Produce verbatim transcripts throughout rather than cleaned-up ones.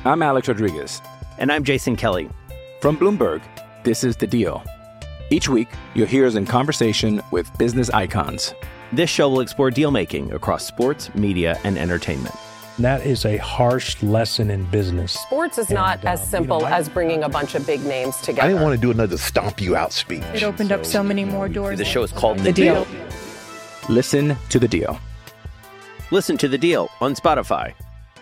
I'm Alex Rodriguez. And I'm Jason Kelly. From Bloomberg, this is The Deal. Each week, you'll hear us in conversation with business icons. This show will explore deal-making across sports, media, and entertainment. That is a harsh lesson in business. Sports is not and, uh, as simple you know, I, as bringing a bunch of big names together. I didn't want to do another stomp you out speech. It opened so, up so many more doors. The show is called The, the deal. deal. Listen to The Deal. Listen to The Deal on Spotify.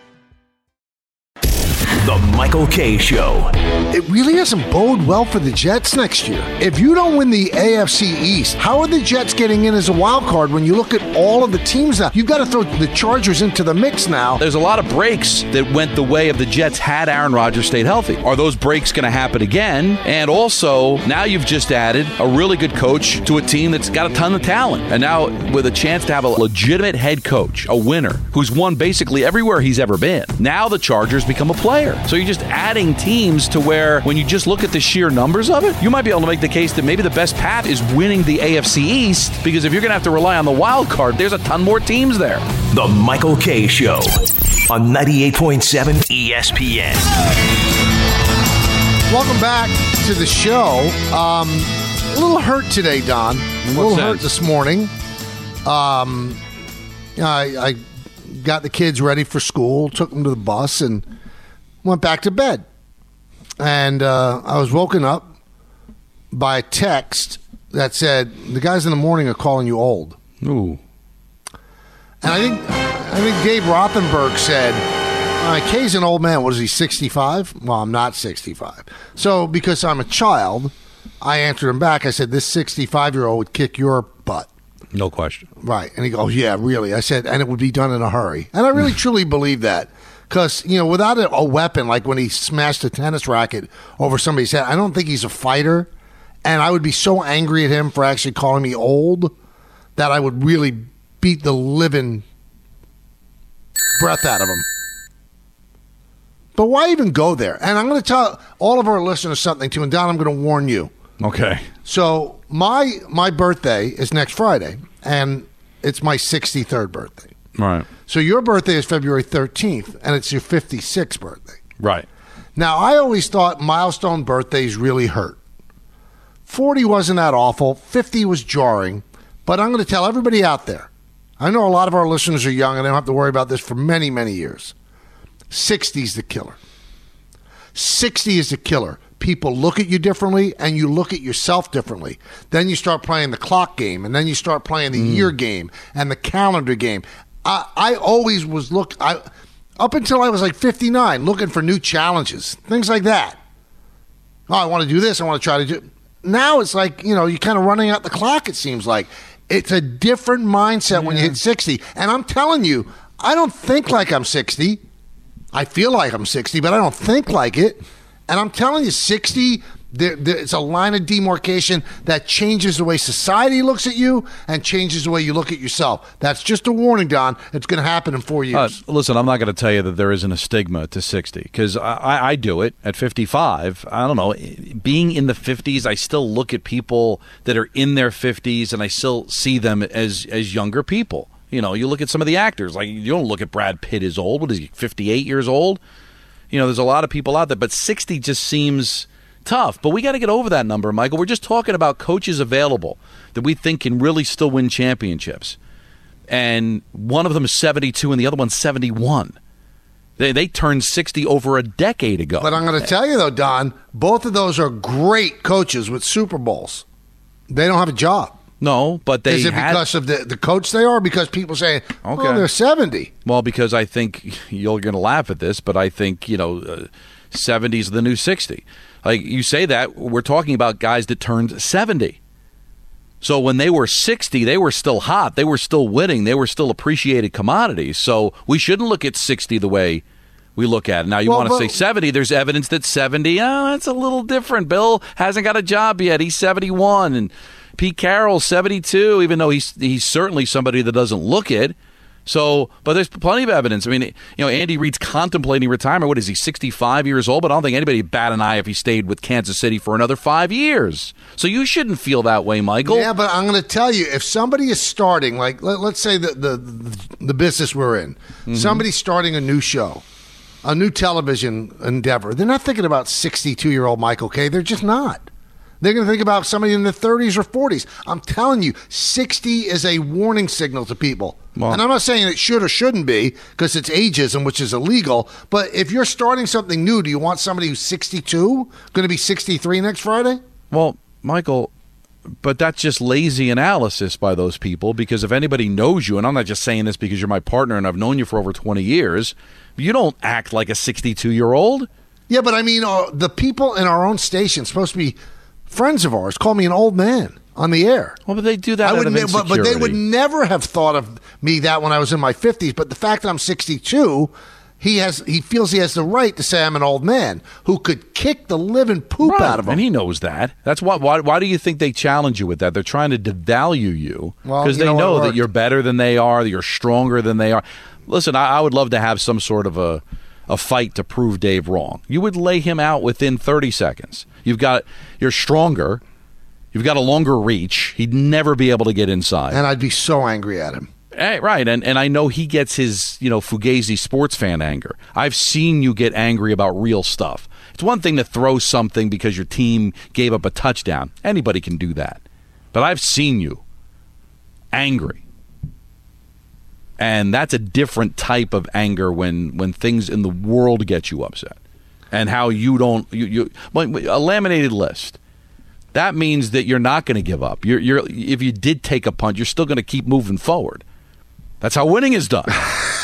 The Michael Kay Show. It really doesn't bode well for the Jets next year. If you don't win the A F C East, how are the Jets getting in as a wild card when you look at all of the teams now? You've got to throw the Chargers into the mix now. There's a lot of breaks that went the way of the Jets had Aaron Rodgers stayed healthy. Are those breaks going to happen again? And also, now you've just added a really good coach to a team that's got a ton of talent. And now with a chance to have a legitimate head coach, a winner, who's won basically everywhere he's ever been. Now the Chargers become a player. So you're just adding teams to where when you just look at the sheer numbers of it, you might be able to make the case that maybe the best path is winning the A F C East, because if you're going to have to rely on the wild card, there's a ton more teams there. The Michael Kay Show on ninety-eight point seven E S P N. Welcome back to the show. Um, a little hurt today, Don. A little hurt this morning. Um, I, I got the kids ready for school, took them to the bus, and went back to bed. And uh, I was woken up by a text that said, the guys in the morning are calling you old. Ooh. And I think I think Dave Rothenberg said, uh, Kay's an old man. What is he, sixty-five? Well, I'm not sixty-five. So because I'm a child, I answered him back. I said, this sixty-five-year-old would kick your butt. No question. Right. And he goes, yeah, really. I said, and it would be done in a hurry. And I really truly believe that. Because, you know, without a, a weapon, like when he smashed a tennis racket over somebody's head, I don't think he's a fighter. And I would be so angry at him for actually calling me old that I would really beat the living breath out of him. But why even go there? And I'm going to tell all of our listeners something, too. And, Don, I'm going to warn you. Okay. So my my birthday is next Friday, and it's my sixty-third birthday. Right. So your birthday is February thirteenth, and it's your fifty-sixth birthday. Right. Now, I always thought milestone birthdays really hurt. forty wasn't that awful. fifty was jarring. But I'm going to tell everybody out there, I know a lot of our listeners are young, and they don't have to worry about this for many, many years. sixty is the killer. sixty is the killer. People look at you differently, and you look at yourself differently. Then you start playing the clock game, and then you start playing the mm. year game and the calendar game. I, I always was look I, up until I was like fifty-nine, looking for new challenges, things like that. Oh, I want to do this. I want to try to do. Now it's like, you know, you're kind of running out the clock. It seems like it's a different mindset yeah. when you hit sixty. And I'm telling you, I don't think like I'm sixty. I feel like I'm sixty, but I don't think like it. And I'm telling you, sixty, there, there, it's a line of demarcation that changes the way society looks at you and changes the way you look at yourself. That's just a warning, Don. It's going to happen in four years. Uh, listen, I'm not going to tell you that there isn't a stigma to sixty, because I, I do it at fifty-five. I don't know. Being in the fifties, I still look at people that are in their fifties, and I still see them as, as younger people. You know, you look at some of the actors. Like, you don't look at Brad Pitt as old. What is he, fifty-eight years old? You know, there's a lot of people out there, but sixty just seems tough. But we got to get over that number, Michael. We're just talking about coaches available that we think can really still win championships. And one of them is seventy-two and the other one's seventy-one. They they turned sixty over a decade ago. But I'm going to tell you, though, Don, both of those are great coaches with Super Bowls. They don't have a job. No, but they Is it had, because of the, the coach they are? Because people say, okay. oh, they're seventy. Well, because I think you're going to laugh at this, but I think, you know, uh, seventy is the new sixty. Like you say that, we're talking about guys that turned seventy. So when they were sixty, they were still hot. They were still winning. They were still appreciated commodities. So we shouldn't look at sixty the way we look at it. Now, you well, want to say seventy, there's evidence that seventy, oh, that's a little different. Bill hasn't got a job yet. He's seventy-one, and Pete Carroll's seventy-two, even though he's he's certainly somebody that doesn't look it. So, but there's plenty of evidence. I mean, you know, Andy Reid's contemplating retirement. What is he, sixty-five years old? But I don't think anybody would bat an eye if he stayed with Kansas City for another five years. So you shouldn't feel that way, Michael. Yeah, but I'm going to tell you, if somebody is starting, like let, let's say the, the the business we're in, mm-hmm. somebody's starting a new show, a new television endeavor, they're not thinking about sixty-two-year-old Michael Kay. They're just not. They're going to think about somebody in their thirties or forties. I'm telling you, sixty is a warning signal to people. Well, and I'm not saying it should or shouldn't be because it's ageism, which is illegal. But if you're starting something new, do you want somebody who's sixty-two going to be sixty-three next Friday? Well, Michael, but that's just lazy analysis by those people, because if anybody knows you, and I'm not just saying this because you're my partner and I've known you for over twenty years, you don't act like a sixty-two-year-old. Yeah, but I mean, uh, the people in our own station supposed to be friends of ours call me an old man on the air. Well, but they do that I out of ne- but, but they would insecurity. never have thought of me that when I was in my fifties. But the fact that I'm sixty-two, he has he feels he has the right to say I'm an old man who could kick the living poop Right, out of him. and he knows that. That's why, why. Why do you think they challenge you with that? They're trying to devalue you Well, because you they know know what that worked. you're better than they are, that you're stronger than they are. Listen, I, I would love to have some sort of a a fight to prove Dave wrong. You would lay him out within thirty seconds. You've got you're stronger. You've got a longer reach. He'd never be able to get inside. And I'd be so angry at him. Hey, right, and and I know he gets his, you know, Fugazi sports fan anger. I've seen you get angry about real stuff. It's one thing to throw something because your team gave up a touchdown. Anybody can do that. But I've seen you angry. And that's a different type of anger when, when things in the world get you upset. And how you don't you, you a laminated list. That means that you're not going to give up. You're, you're, if you did take a punt, you're still going to keep moving forward. That's how winning is done.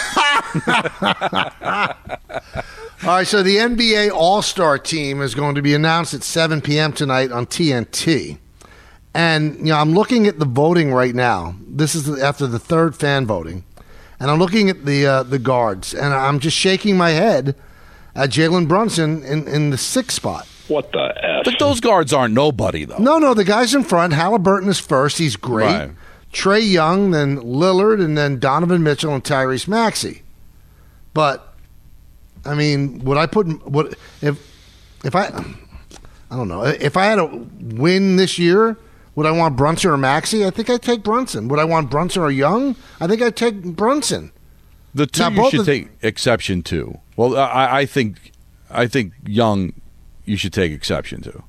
All right, so the N B A All-Star team is going to be announced at seven p.m. tonight on T N T. And, you know, I'm looking at the voting right now. This is after the third fan voting. And I'm looking at the uh, the guards, and I'm just shaking my head at Jalen Brunson in, in the sixth spot. What the F? But those guards aren't nobody, though. No, no, the guy's in front. Halliburton is first. He's great. Right. Trey Young, then Lillard, and then Donovan Mitchell and Tyrese Maxey. But, I mean, would I put would if if I I don't know if I had a win this year, would I want Brunson or Maxey? I think I'd take Brunson. Would I want Brunson or Young? I think I'd take Brunson. The two Now, you both should of- take exception to. Well, I, I think I think Young you should take exception to.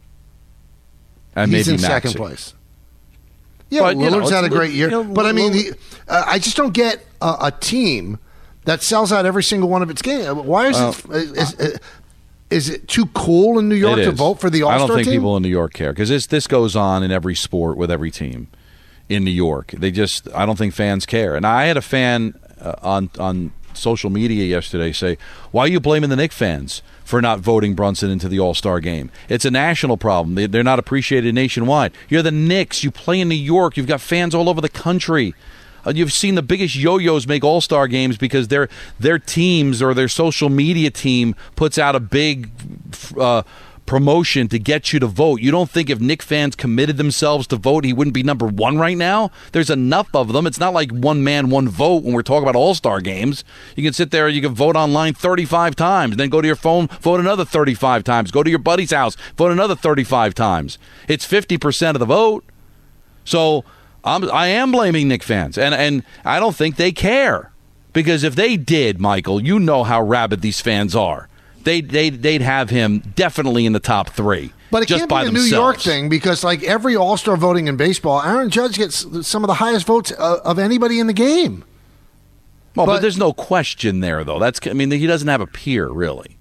And He's maybe in second Maxey. place. Yeah, But, you know, Lillard's had a it's- great year. you know, but I mean, Lillard- the, uh, I just don't get a, a team that sells out every single one of its games. Why is Well, it? Is, is, is it too cool in New York It to is. vote for the I All-Star don't think team? people in New York care because this this goes on in every sport with every team in New York. They just I don't think fans care. And I had a fan uh, on on social media yesterday say, "Why are you blaming the Knicks fans for not voting Brunson into the All-Star game? It's a national problem. They, they're not appreciated nationwide. You're the Knicks. You play in New York. You've got fans all over the country." Uh, you've seen the biggest yo-yos make all-star games because their their teams or their social media team puts out a big uh, promotion to get you to vote. You don't think if Knick fans committed themselves to vote, he wouldn't be number one right now? There's enough of them. It's not like one man, one vote when we're talking about all-star games. You can sit there and you can vote online thirty-five times, then go to your phone, vote another thirty-five times, go to your buddy's house, vote another thirty-five times. It's fifty percent of the vote. So I'm, I am blaming Knicks fans, and, and I don't think they care. Because if they did, Michael, you know how rabid these fans are. They, they, they'd have him definitely in the top three. But it just can't by be a themselves. New York thing because, like every All-Star voting in baseball, Aaron Judge gets some of the highest votes uh, of anybody in the game. Well, but, But- there's no question there, though. That's I mean, he doesn't have a peer, really.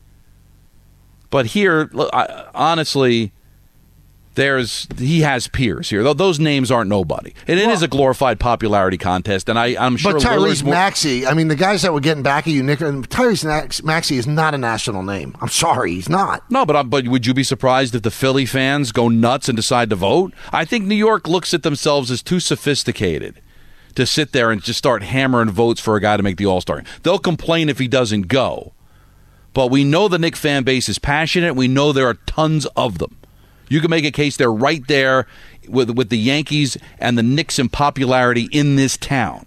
But here, look, I, honestly, there's he has peers here. Th- Those names aren't nobody. And it Well- is a glorified popularity contest, and I, I'm sure But Lillard's Tyrese more- Maxey, I mean, the guys that were getting back at you, Nick, Tyrese Max, Maxey is not a national name. I'm sorry, he's not. No, but uh, but would you be surprised if the Philly fans go nuts and decide to vote? I think New York looks at themselves as too sophisticated to sit there and just start hammering votes for a guy to make the All-Star. They'll complain if he doesn't go. But we know the Knicks fan base is passionate. We know there are tons of them. You can make a case they're right there with with the Yankees and the Knicks in popularity in this town.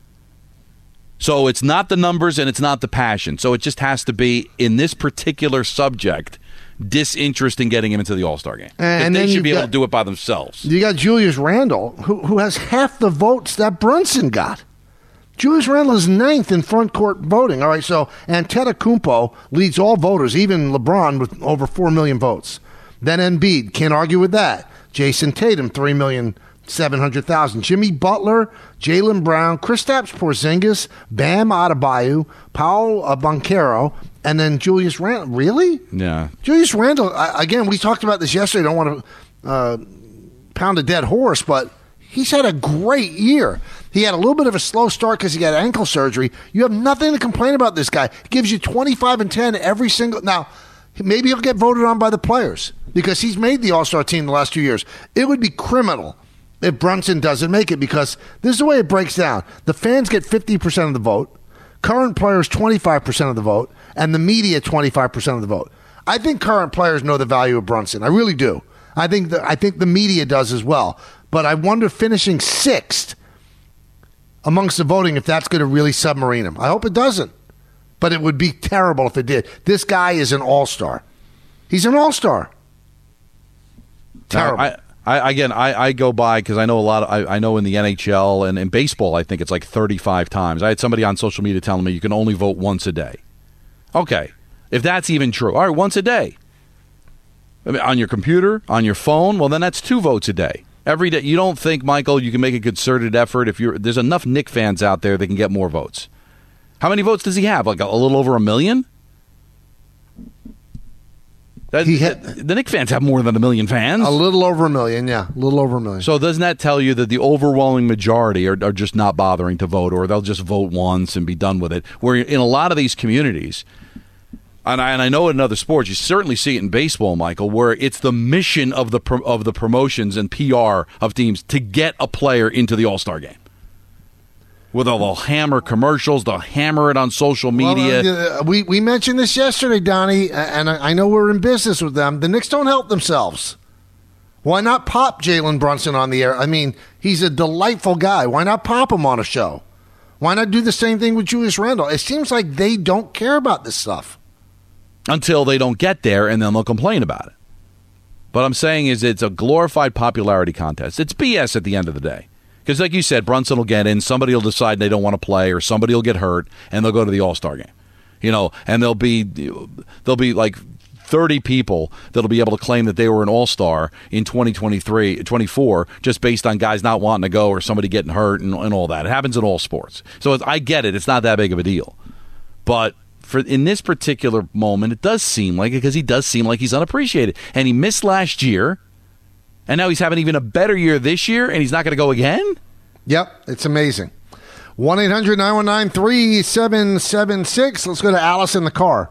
So it's not the numbers and it's not the passion. So it just has to be, in this particular subject, disinterest in getting him into the All-Star game. And And they then should you've be able got- to do it by themselves. You got Julius Randle, who, who has half the votes that Brunson got. Julius Randle is ninth in front court voting. All right, so Antetokounmpo leads all voters, even LeBron, with over four million votes. Then Embiid, can't argue with that. Jason Tatum, three million seven hundred thousand. Jimmy Butler, Jaylen Brown, Kristaps Porzingis, Bam Adebayo, Paolo Banchero, and then Julius Randle. Really? Yeah. Julius Randle, again, we talked about this yesterday. I don't want to uh, pound a dead horse, but he's had a great year. He had a little bit of a slow start because he got ankle surgery. You have nothing to complain about this guy. He gives you twenty-five and ten every single... Now, maybe he'll get voted on by the players because he's made the All-Star team the last two years. It would be criminal if Brunson doesn't make it because this is the way it breaks down. The fans get fifty percent of the vote, current players twenty-five percent of the vote, and the media twenty-five percent of the vote. I think current players know the value of Brunson. I really do. I think the, I think the media does as well. But I wonder finishing sixth amongst the voting if that's going to really submarine him. I hope it doesn't. But it would be terrible if it did. This guy is an all-star. He's an all-star. Terrible. I, I, again, I, I go by because I know a lot. Of, I, I know in the N H L and in baseball, I think it's like thirty-five times. I had somebody on social media telling me you can only vote once a day. Okay, if that's even true, all right, once a day. I mean, on your computer, on your phone, well, then that's two votes a day. Every day. You don't think, Michael, you can make a concerted effort if you're there's enough Knick fans out there that can get more votes. How many votes does he have? Like a, a little over a million? That, he had, the Knick fans have more than a million fans. A little over a million, yeah. A little over a million. So doesn't that tell you that the overwhelming majority are, are just not bothering to vote, or they'll just vote once and be done with it? Where in a lot of these communities, and I, and I know in other sports, you certainly see it in baseball, Michael, where it's the mission of the of the promotions and P R of teams to get a player into the All-Star game. Where they'll hammer commercials, they'll hammer it on social media. Well, uh, we, we mentioned this yesterday, Donnie, and I, I know we're in business with them. The Knicks don't help themselves. Why not pop Jalen Brunson on the air? I mean, he's a delightful guy. Why not pop him on a show? Why not do the same thing with Julius Randle? It seems like they don't care about this stuff. Until they don't get there, and then they'll complain about it. What I'm saying is it's a glorified popularity contest. It's B S at the end of the day. Because like you said, Brunson will get in, somebody will decide they don't want to play, or somebody will get hurt, and they'll go to the All-Star game. You know, and there'll be there'll be like thirty people that'll be able to claim that they were an All-Star in twenty twenty-three, twenty-four, just based on guys not wanting to go or somebody getting hurt and, and all that. It happens in all sports. So it's, I get it. It's not that big of a deal. But for in this particular moment, it does seem like it because he does seem like he's unappreciated. And he missed last year. And now he's having even a better year this year, and he's not going to go again? Yep, it's amazing. one eight hundred nine one nine three seven seven six. Let's go to Alice in the car.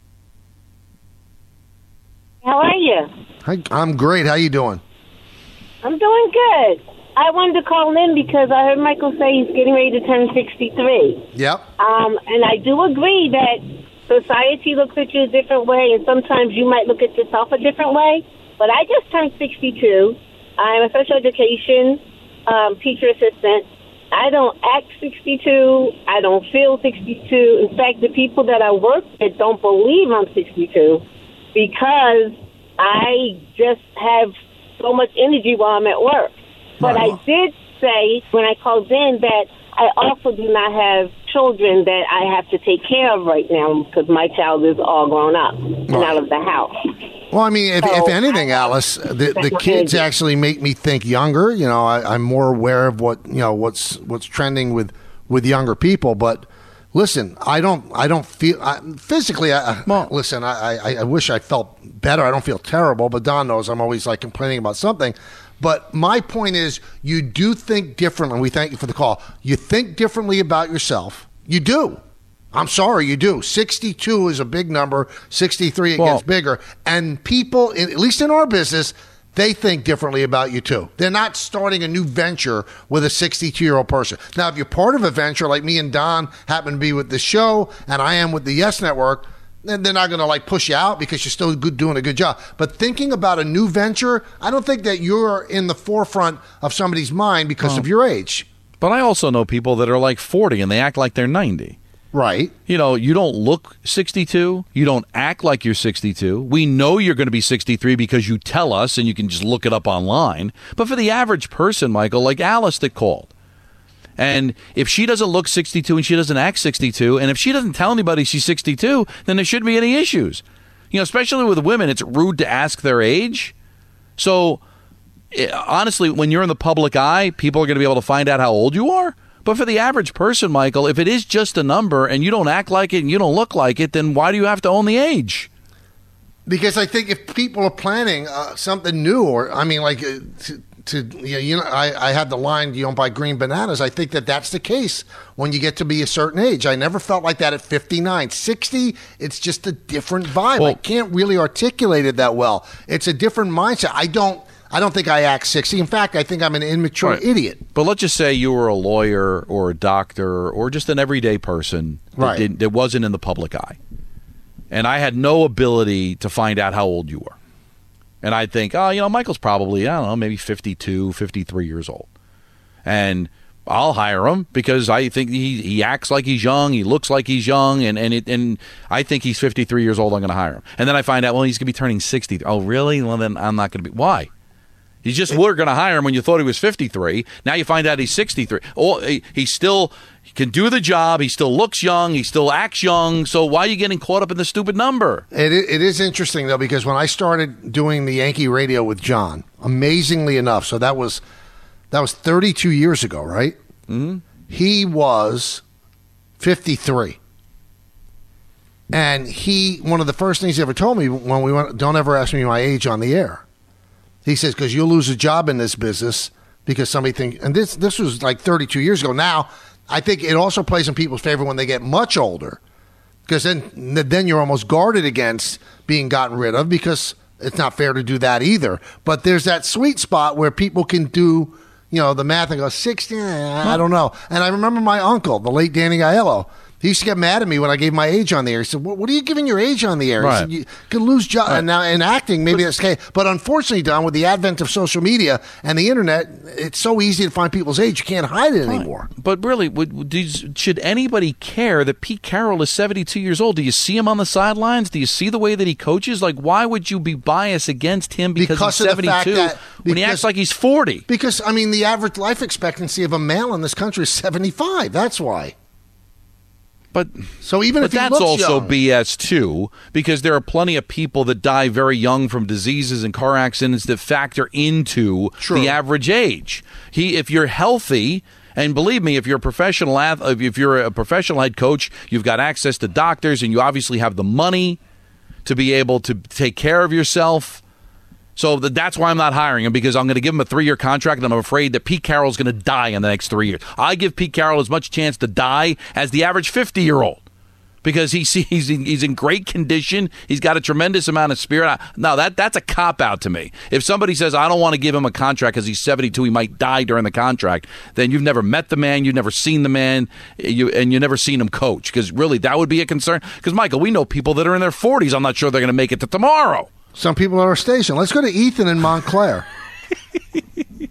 How are you? Hi, I'm great. How you doing? I'm doing good. I wanted to call in because I heard Michael say he's getting ready to turn sixty-three. Yep. Um, and I do agree that society looks at you a different way, and sometimes you might look at yourself a different way. But I just turned sixty-two. I'm a special education um, teacher assistant. I don't act sixty-two. I don't feel sixty-two. In fact, the people that I work with don't believe I'm sixty-two because I just have so much energy while I'm at work. But wow. I did say when I called in that I also do not have children that I have to take care of right now because my child is all grown up and right. out of the house. Well, I mean, if, so, if anything, Alice, the, the kids actually make me think younger. You know, I, I'm more aware of what you know what's what's trending with, with younger people. But listen, I don't I don't feel I, physically. I, well, listen, I, I I wish I felt better. I don't feel terrible, but Don knows I'm always like complaining about something. But my point is, you do think differently. We thank you for the call. You think differently about yourself. You do. I'm sorry, you do. sixty-two is a big number. sixty-three, it well, gets bigger. And people, in, at least in our business, they think differently about you, too. They're not starting a new venture with a sixty-two-year-old person. Now, if you're part of a venture, like me and Don happen to be with the show, and I am with the Yes Network, then they're not going to, like, push you out because you're still good, doing a good job. But thinking about a new venture, I don't think that you're in the forefront of somebody's mind because oh. of your age. But I also know people that are, like, forty, and they act like they're ninety. Right. You know, you don't look sixty-two. You don't act like you're sixty-two. We know you're going to be sixty-three because you tell us and you can just look it up online. But for the average person, Michael, like Alice that called, And if she doesn't look sixty-two and she doesn't act sixty-two, and if she doesn't tell anybody she's sixty-two, then there shouldn't be any issues. You know, especially with women, it's rude to ask their age. So, it, honestly, when you're in the public eye, people are going to be able to find out how old you are. But for the average person, Michael, if it is just a number and you don't act like it and you don't look like it, then why do you have to own the age? Because I think if people are planning uh, something new, or, I mean, like, uh, to, to you know, you know I, I had the line, you don't buy green bananas. I think that that's the case when you get to be a certain age. I never felt like that at fifty-nine. sixty, it's just a different vibe. Well, I can't really articulate it that well. It's a different mindset. I don't I don't think I act sixty. In fact, I think I'm an immature right. idiot. But let's just say you were a lawyer or a doctor or just an everyday person that, right. didn't, that wasn't in the public eye. And I had no ability to find out how old you were. And I'd think, oh, you know, Michael's probably, I don't know, maybe fifty-two, fifty-three years old. And I'll hire him because I think he, he acts like he's young, he looks like he's young, and and, it, and I think he's fifty-three years old, I'm going to hire him. And then I find out, well, he's going to be turning sixty. Oh, really? Well, then I'm not going to be. Why? You just were going to hire him when you thought he was fifty-three. Now you find out he's sixty-three. Oh, he, he still he can do the job. He still looks young. He still acts young. So why are you getting caught up in the stupid number? It, it is interesting, though, because when I started doing the Yankee radio with John, amazingly enough, so that was that was thirty-two years ago, right? Mm-hmm. He was fifty-three. And he, one of the first things he ever told me when we went, don't ever ask me my age on the air. He says, because you'll lose a job in this business because somebody thinks, and this this was like thirty-two years ago. Now, I think it also plays in people's favor when they get much older, because then then you're almost guarded against being gotten rid of, because it's not fair to do that either. But there's that sweet spot where people can do, you know, the math and go, sixty, I don't know. And I remember my uncle, the late Danny Aiello, he used to get mad at me when I gave my age on the air. He said, what are you giving your age on the air? Right. He said, you could lose job. Right. And now in acting, maybe that's okay. But unfortunately, Don, with the advent of social media and the internet, it's so easy to find people's age. You can't hide it anymore. But really, would, would, should anybody care that Pete Carroll is seventy-two years old? Do you see him on the sidelines? Do you see the way that he coaches? Like, why would you be biased against him because, because he's seventy-two that, when he acts like he's forty? Because, I mean, the average life expectancy of a male in this country is seventy-five. That's why. But so even but if he that's looks also young. B S too, because there are plenty of people that die very young from diseases and car accidents that factor into True. the average age. He, if you're healthy, and believe me, if you're a professional athlete, if you're a professional head coach, you've got access to doctors, and you obviously have the money to be able to take care of yourself. So that's why I'm not hiring him, because I'm going to give him a three-year contract, and I'm afraid that Pete Carroll's going to die in the next three years. I give Pete Carroll as much chance to die as the average fifty-year-old, because he's he's in, he's in great condition. He's got a tremendous amount of spirit. No, that that's a cop-out to me. If somebody says, I don't want to give him a contract because he's seventy-two, he might die during the contract, then you've never met the man, you've never seen the man, you and you've never seen him coach, because really that would be a concern. Because, Michael, we know people that are in their forties. I'm not sure they're going to make it to tomorrow. Some people at our station. Let's go to Ethan in Montclair. Hey,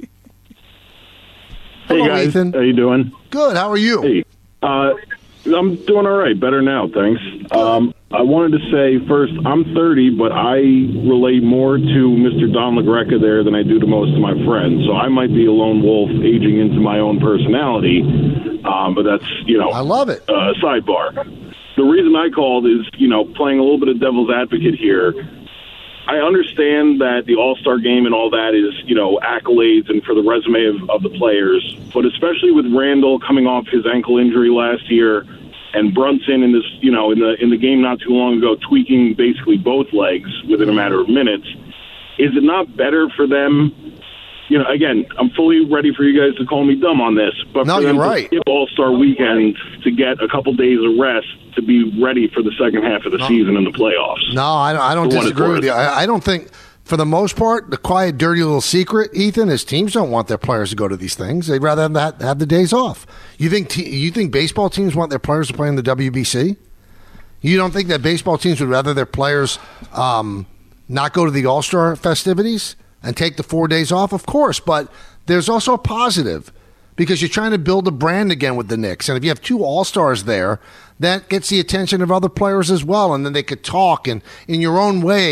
Hello, guys. Ethan. How you doing? Good. How are you? Hey. Uh, I'm doing all right. Better now, thanks. Um, I wanted to say, first, I'm thirty, but I relate more to Mister Don LaGreca there than I do to most of my friends. So I might be a lone wolf aging into my own personality, um, but that's, you know, I love it. Uh, sidebar. The reason I called is, you know, playing a little bit of devil's advocate here. I understand that the All-Star game and all that is, you know, accolades and for the resume of, of the players, but especially with Randall coming off his ankle injury last year and Brunson in this, you know, in the in the game not too long ago, tweaking basically both legs within a matter of minutes, is it not better for them? You know, again, I'm fully ready for you guys to call me dumb on this, but no, for them you're to right. skip All-Star weekend to get a couple days of rest to be ready for the second half of the no. season and the playoffs. No, I don't, I don't For what disagree it's with you. I, I don't think, for the most part, the quiet, dirty little secret, Ethan, is teams don't want their players to go to these things. They'd rather have, that, have the days off. You think te- you think baseball teams want their players to play in the W B C? You don't think that baseball teams would rather their players um, not go to the All-Star festivities and take the four days off? Of course, but there's also a positive, because you're trying to build a brand again with the Knicks. And if you have two All-Stars there, that gets the attention of other players as well, and then they could talk and, in your own way,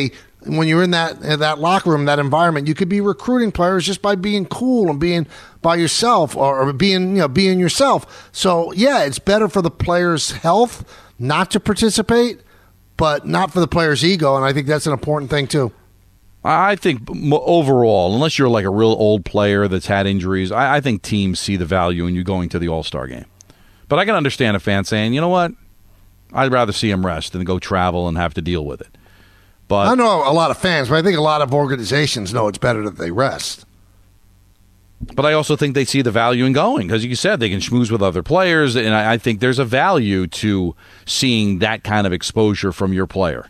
when you're in that in that locker room, that environment, you could be recruiting players just by being cool and being by yourself or, or being you know being yourself. So yeah, it's better for the players' health not to participate, but not for the player's ego, and I think that's an important thing too. I think overall, unless you're like a real old player that's had injuries, I, I think teams see the value in you going to the All-Star game. But I can understand a fan saying, you know what, I'd rather see him rest than go travel and have to deal with it. But I know a lot of fans, but I think a lot of organizations know it's better that they rest. But I also think they see the value in going because, you said, they can schmooze with other players, and I, I think there's a value to seeing that kind of exposure from your player.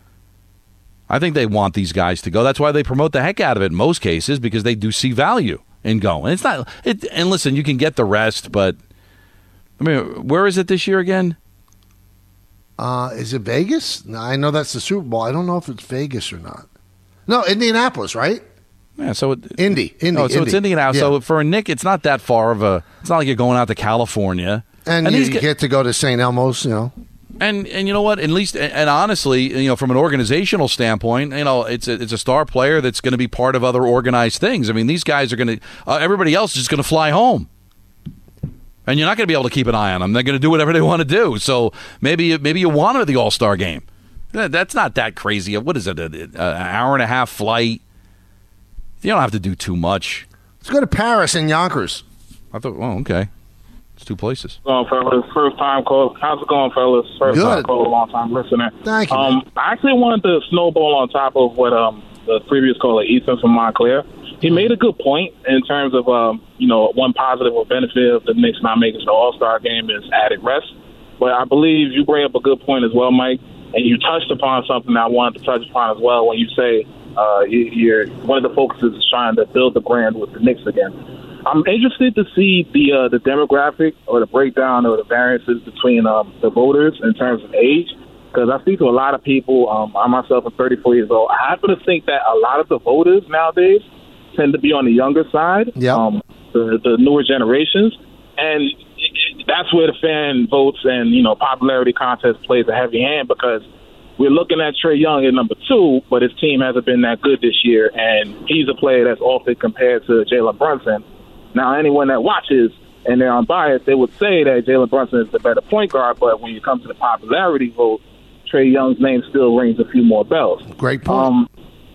I think they want these guys to go. That's why they promote the heck out of it in most cases, because they do see value in going. It's not. It, and listen, you can get the rest, but I mean, where is it this year again? Uh, is it Vegas? No, I know that's the Super Bowl. I don't know if it's Vegas or not. No, Indianapolis, right? Yeah, so it, Indy, Indy. No, so Indy. it's Indianapolis. Yeah. So for a Nick, it's not that far of a. It's not like you're going out to California, and, and you, you get to go to Saint Elmo's, you know. And and you know what? At least and, and honestly, you know, from an organizational standpoint, you know, it's a, it's a star player that's going to be part of other organized things. I mean, these guys are going to. Uh, everybody else is just going to fly home, and you're not going to be able to keep an eye on them. They're going to do whatever they want to do. So maybe maybe you want them at the All-Star game. That's not that crazy. What is it? An hour and a half flight. You don't have to do too much. Let's go to Paris and Yonkers. I thought. Oh, okay. It's two places. Going, fellas. First time call. How's it going, fellas? First Good. time call, long time listener. Thank you. Um, I actually wanted to snowball on top of what um the previous caller, Ethan from Montclair. He made a good point in terms of um you know one positive or benefit of the Knicks not making the All-Star game is added rest. But I believe you bring up a good point as well, Mike, and you touched upon something I wanted to touch upon as well when you say uh you, you're one of the focuses is trying to build the brand with the Knicks again. I'm interested to see the uh, the demographic or the breakdown or the variances between um, the voters in terms of age, because I speak to a lot of people. Um, I myself am thirty-four years old. I happen to think that a lot of the voters nowadays tend to be on the younger side, yep. um, the, the newer generations, and it, it, that's where the fan votes and you know popularity contest plays a heavy hand because we're looking at Trae Young at number two, but his team hasn't been that good this year, and he's a player that's often compared to Jalen Brunson. Now, anyone that watches and they're unbiased, they would say that Jalen Brunson is the better point guard, but when you come to the popularity vote, Trae Young's name still rings a few more bells. Great point. Um,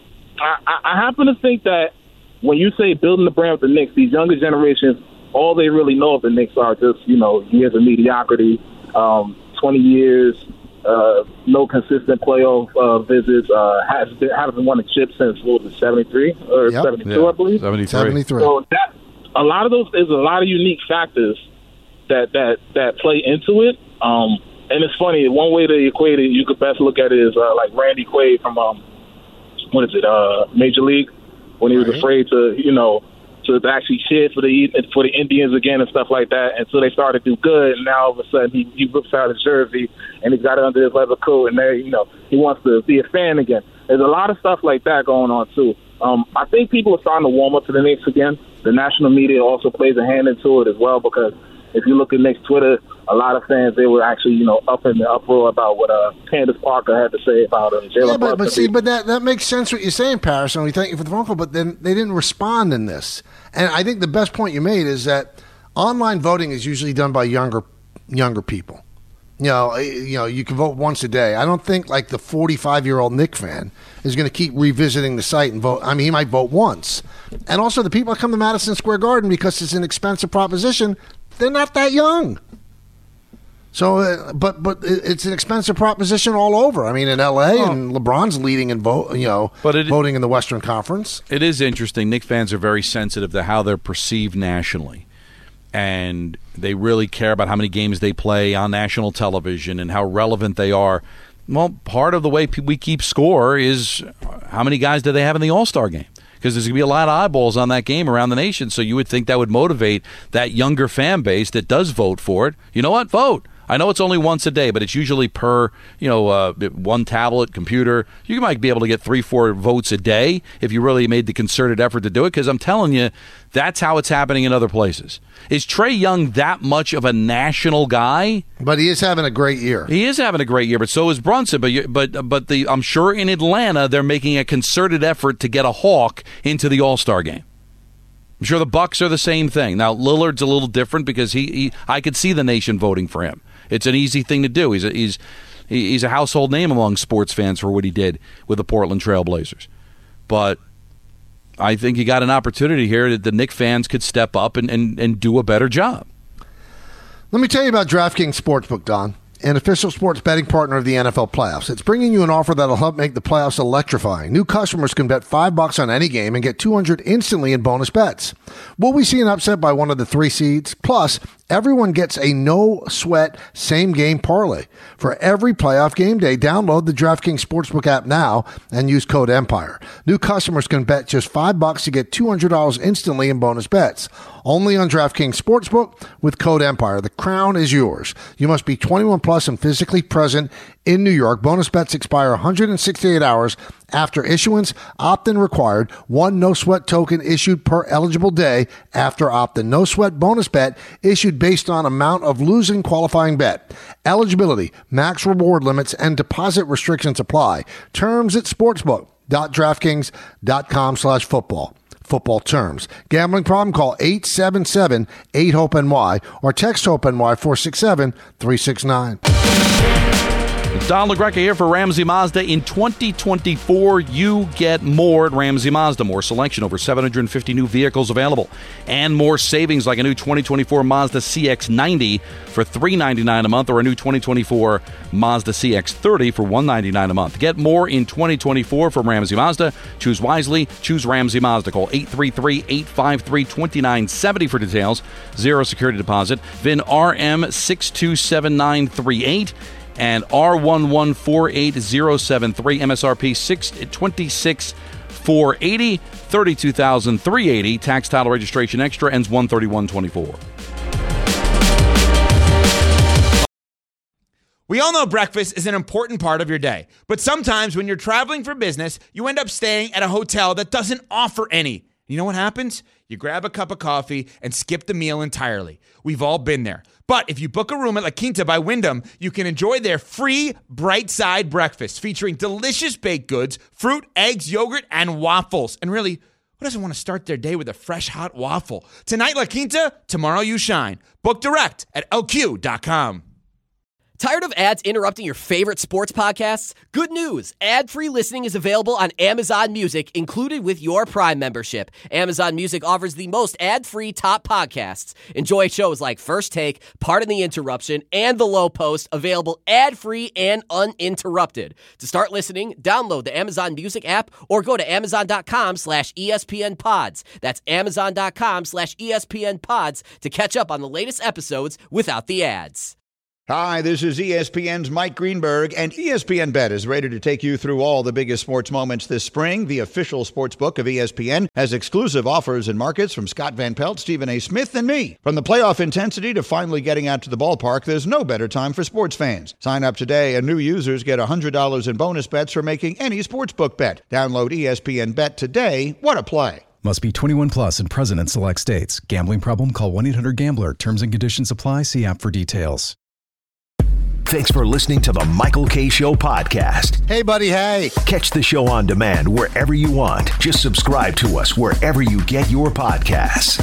I, I happen to think that when you say building the brand with the Knicks, these younger generations, all they really know of the Knicks are just, you know, years of mediocrity, um, twenty years, uh, no consistent playoff uh, visits, uh, has been, haven't won a chip since, what was it, seventy-three or yep. seventy-two, yeah. I believe? seventy-three. seventy-three. So that, a lot of those, there's a lot of unique factors that, that, that play into it. Um, and it's funny, one way to equate it, you could best look at it is uh, like Randy Quaid from, um, what is it, uh, Major League, when he was right. afraid to, you know, to actually cheer for the for the Indians again and stuff like that until they started to do good, and now all of a sudden he, he rips out his jersey and he's got it under his leather coat, and there, you know, he wants to be a fan again. There's a lot of stuff like that going on too. Um, I think people are starting to warm up to the Knicks again. The national media also plays a hand into it as well, because if you look at Knicks Twitter, a lot of fans, they were actually, you know, up in the uproar about what uh, Candace Parker had to say about uh, Jalen Yeah, but, Brunson. but see, but that, that makes sense what you're saying, Paris, and we thank you for the phone call, but then they didn't respond in this. And I think the best point you made is that online voting is usually done by younger younger people. You know, you know, you can vote once a day. I don't think like the forty-five-year-old Knick fan is going to keep revisiting the site and vote. I mean, he might vote once. And also the people that come to Madison Square Garden because it's an expensive proposition, they're not that young. So, uh, but but it's an expensive proposition all over. I mean, in L A, oh. and LeBron's leading in vote, you know, but it, voting in the Western Conference. It is interesting. Knicks fans are very sensitive to how they're perceived nationally, and they really care about how many games they play on national television and how relevant they are. Well, part of the way we keep score is how many guys do they have in the All-Star game? Because there's going to be a lot of eyeballs on that game around the nation, so you would think that would motivate that younger fan base that does vote for it. You know what? Vote. I know it's only once a day, but it's usually per, you know, uh, one tablet, computer. You might be able to get three, four votes a day if you really made the concerted effort to do it, because I'm telling you, that's how it's happening in other places. Is Trae Young that much of a national guy? But he is having a great year. He is having a great year, but so is Brunson. But you, but but the I'm sure in Atlanta they're making a concerted effort to get a Hawk into the All-Star game. I'm sure the Bucks are the same thing. Now Lillard's a little different because he, he I could see the nation voting for him. It's an easy thing to do. He's a, he's he's a household name among sports fans for what he did with the Portland Trail Blazers. But I think you got an opportunity here that the Knicks fans could step up and, and, and do a better job. Let me tell you about DraftKings Sportsbook, Don, an official sports betting partner of the N F L playoffs. It's bringing you an offer that'll help make the playoffs electrifying. New customers can bet five bucks on any game and get two hundred instantly in bonus bets. Will we see an upset by one of the three seeds? Plus, everyone gets a no-sweat same-game parlay. For every playoff game day, download the DraftKings Sportsbook app now and use code EMPIRE. New customers can bet just five bucks to get two hundred dollars instantly in bonus bets. Only on DraftKings Sportsbook with code EMPIRE. The crown is yours. You must be twenty-one plus and physically present in New York. Bonus bets expire one hundred sixty-eight hours after issuance. Opt-in required. One no-sweat token issued per eligible day after opt-in. No-sweat bonus bet issued based on amount of losing qualifying bet. Eligibility, max reward limits, and deposit restrictions apply. Terms at sportsbook.draftkings.com slash football. Football terms. Gambling problem? Call eight seven seven eight hope N Y or text HOPE-NY four six seven three six nine. Don LaGreca here for Ramsey Mazda. In twenty twenty-four, you get more at Ramsey Mazda. More selection, over seven hundred fifty new vehicles available, and more savings like a new twenty twenty-four Mazda C X ninety for three hundred ninety-nine dollars a month or a new twenty twenty-four Mazda C X thirty for one hundred ninety-nine dollars a month. Get more in twenty twenty-four from Ramsey Mazda. Choose wisely. Choose Ramsey Mazda. Call eight three three, eight five three, two nine seven zero for details. Zero security deposit. V I N R M six two seven nine three eight. And R one one four eight zero seven three, M S R P twenty-six four eighty, thirty-two thousand three hundred eighty. Tax, title, registration extra, ends one thirty-one twenty-four. We all know breakfast is an important part of your day, but sometimes when you're traveling for business, you end up staying at a hotel that doesn't offer any. You know what happens? You grab a cup of coffee and skip the meal entirely. We've all been there. But if you book a room at La Quinta by Wyndham, you can enjoy their free Bright Side breakfast featuring delicious baked goods, fruit, eggs, yogurt, and waffles. And really, who doesn't want to start their day with a fresh, hot waffle? Tonight, La Quinta, tomorrow you shine. Book direct at L Q dot com. Tired of ads interrupting your favorite sports podcasts? Good news! Ad-free listening is available on Amazon Music, included with your Prime membership. Amazon Music offers the most ad-free top podcasts. Enjoy shows like First Take, Pardon the Interruption, and The Low Post, available ad-free and uninterrupted. To start listening, download the Amazon Music app or go to amazon.com slash ESPN pods. That's amazon.com slash ESPN pods to catch up on the latest episodes without the ads. Hi, this is E S P N's Mike Greenberg, and E S P N Bet is ready to take you through all the biggest sports moments this spring. The official sports book of E S P N has exclusive offers and markets from Scott Van Pelt, Stephen A. Smith, and me. From the playoff intensity to finally getting out to the ballpark, there's no better time for sports fans. Sign up today, and new users get one hundred dollars in bonus bets for making any sportsbook bet. Download E S P N Bet today. What a play. Must be twenty-one plus and present in select states. Gambling problem? Call one eight hundred gambler. Terms and conditions apply. See app for details. Thanks for listening to the Michael Kay Show podcast. Hey, buddy, hey. Catch the show on demand wherever you want. Just subscribe to us wherever you get your podcasts.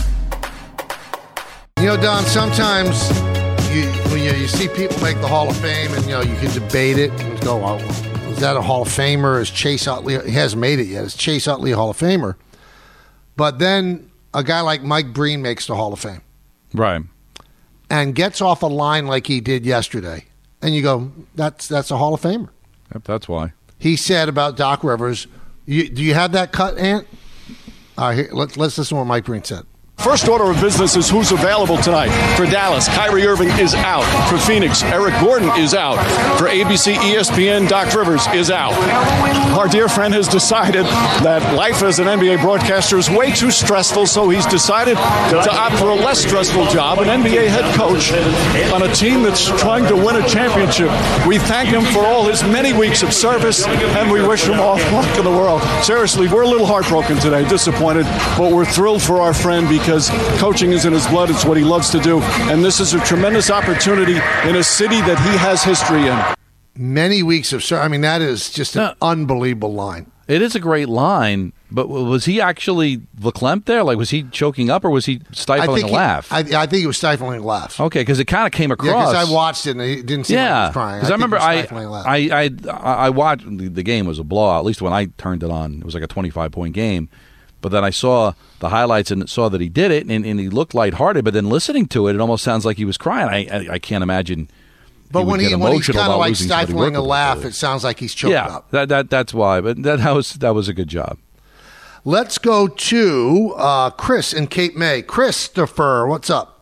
You know, Don, sometimes you, when you, you see people make the Hall of Fame and, you know, you can debate it and go, oh, is that a Hall of Famer? Is Chase Utley, he hasn't made it yet, is Chase Utley a Hall of Famer? But then a guy like Mike Breen makes the Hall of Fame. Right. And gets off a line like he did yesterday. And you go, that's that's a Hall of Famer. Yep, that's why. He said about Doc Rivers, you, do you have that cut, Ant? All right, here, let's, let's listen to what Mike Breen said. First order of business is who's available tonight. For Dallas, Kyrie Irving is out. For Phoenix, Eric Gordon is out. For A B C E S P N, Doc Rivers is out. Our dear friend has decided that life as an N B A broadcaster is way too stressful, so he's decided to opt for a less stressful job, an N B A head coach on a team that's trying to win a championship. We thank him for all his many weeks of service, and we wish him all the luck in the world. Seriously, we're a little heartbroken today, disappointed, but we're thrilled for our friend because because coaching is in his blood. It's what he loves to do. And this is a tremendous opportunity in a city that he has history in. Many weeks of service. I mean, that is just an no. unbelievable line. It is a great line, but was he actually verklempt there? Like, was he choking up or was he stifling a he, laugh? I, I think he was stifling a laugh. Okay, because it kind of came across. Yeah, because I watched it and it didn't seem yeah, like he was crying. Because I, I remember I, I, I, I watched, the, the game was a blowout, at least when I turned it on. It was like a twenty-five point game. But then I saw the highlights and saw that he did it, and, and he looked lighthearted. But then listening to it, it almost sounds like he was crying. I I, I can't imagine. But he when, he, when he's kind of like stifling a laugh, with. it sounds like he's choked yeah, up. Yeah, that, that that's why. But that, that was that was a good job. Let's go to uh, Chris in Cape May. Christopher, what's up?